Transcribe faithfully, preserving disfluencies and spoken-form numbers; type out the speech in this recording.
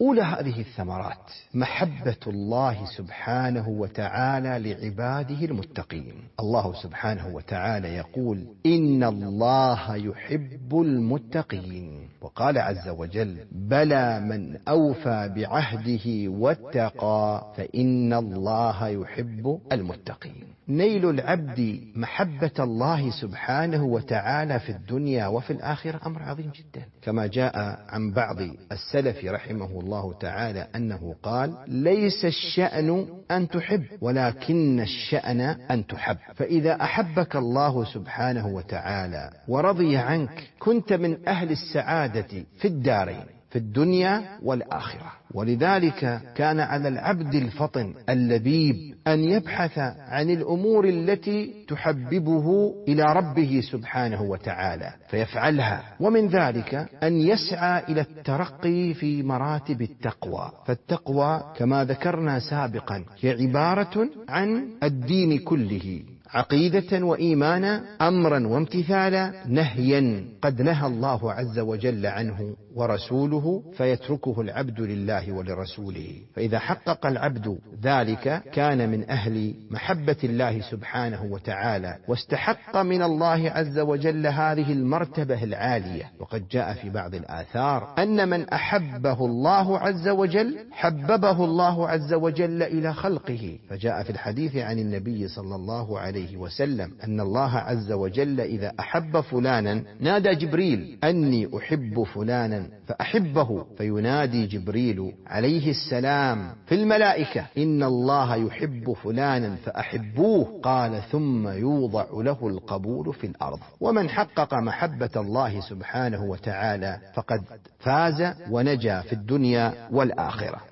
أولى هذه الثمرات محبة الله سبحانه وتعالى لعباده المتقين. الله سبحانه وتعالى يقول: إن الله يحب المتقين. وقال عز وجل: بلى من أوفى بعهده واتقى فإن الله يحب المتقين. نيل العبد محبة الله سبحانه وتعالى في الدنيا وفي الآخرة أمر عظيم جدا، كما جاء عن بعض السلف رحمه الله تعالى أنه قال: ليس الشأن أن تحب ولكن الشأن أن تحب. فإذا أحبك الله سبحانه وتعالى ورضي عنك كنت من أهل السعادة في الدارين، في الدنيا والآخرة. ولذلك كان على العبد الفطن اللبيب أن يبحث عن الأمور التي تحببه إلى ربه سبحانه وتعالى فيفعلها، ومن ذلك أن يسعى إلى الترقي في مراتب التقوى. فالتقوى كما ذكرنا سابقا هي عبارة عن الدين كله، عقيدة وإيمانا، أمرا وامتثالا، نهيا قد نهى الله عز وجل عنه ورسوله فيتركه العبد لله ولرسوله. فإذا حقق العبد ذلك كان من أهل محبة الله سبحانه وتعالى، واستحق من الله عز وجل هذه المرتبة العالية. وقد جاء في بعض الآثار أن من أحبه الله عز وجل حببه الله عز وجل إلى خلقه. فجاء في الحديث عن النبي صلى الله عليه وسلم أن الله عز وجل إذا أحب فلانا نادى جبريل: أني أحب فلانا فأحبه. فينادي جبريل عليه السلام في الملائكة: إن الله يحب فلانا فأحبوه. قال: ثم يوضع له القبول في الأرض. ومن حقق محبة الله سبحانه وتعالى فقد فاز ونجا في الدنيا والآخرة.